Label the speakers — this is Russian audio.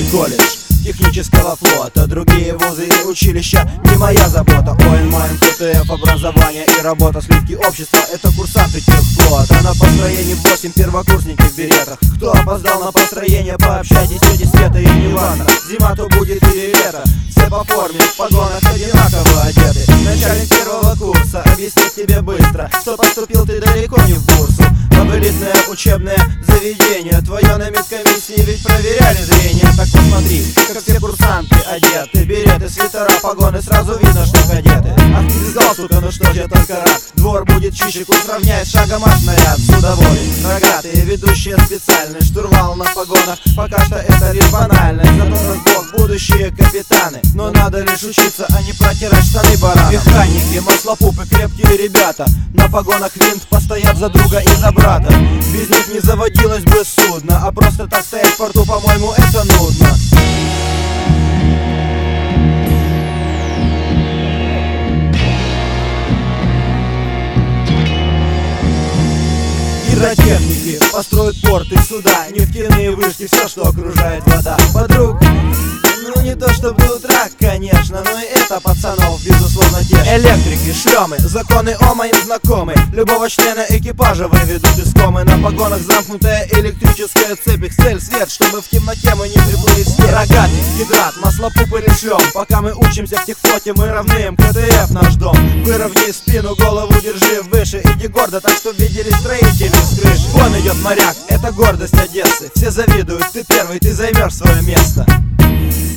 Speaker 1: колледж технического флота, другие вузы и училища не моя забота. ОНМ, КТФ, образование и работа, сливки общества — это курсанты техфлота. На построении 8 первокурсники в беретах. Кто опоздал на построение, пообщайтесь, тети Света и Ивана. Зима то будет или лето, все по форме, в погонах одинаково одеты. Начальник первого курса объяснит тебе быстро, что поступил ты далеко не в бурсу, а в элитное учебное заведение. Твое на медкомиссии ведь проверяли зрение. Так посмотри, как все курсанты одеты, береты, свитера, погоны, сразу видно, что кадеты. Ах ты без галстука, ну что ж я только рад. Двор будет чище, курс равняет шагом аж наряд. Судовой, рогатые, ведущие специальный штурвал на погонах, пока что это лишь банальность. Зато наш бог будущие капитаны, но надо лишь учиться, а не протирать штаны бараном. Механики, маслопупы, крепкие ребята, на погонах винт постоят за друга и за брата. Без них не заводилось бы судно, а просто так стоять в порту, по-моему, это нудно. Гидротехники построят порты, суда, нефтяные вышки, все, что окружает вода. Подруг, ну не то чтобы до утра, конечно, но и это пацанов, безусловно, тешит. Электрики, шлемы, законы Ома им знакомы, любого члена экипажа выведут из комы. На погонах замкнутая электрическая цепь, их цель свет, чтобы в темноте мы не приплыли в степь. Рогатый, гидрат, маслопуп или шлем, пока мы учимся в техфлоте, мы равны им, КТФ наш дом. Выровняй спину, голову держи выше, иди гордо, так что видели строители с крыши. Вон идет моряк, это гордость Одессы, все завидуют, ты первый, ты займешь свое место.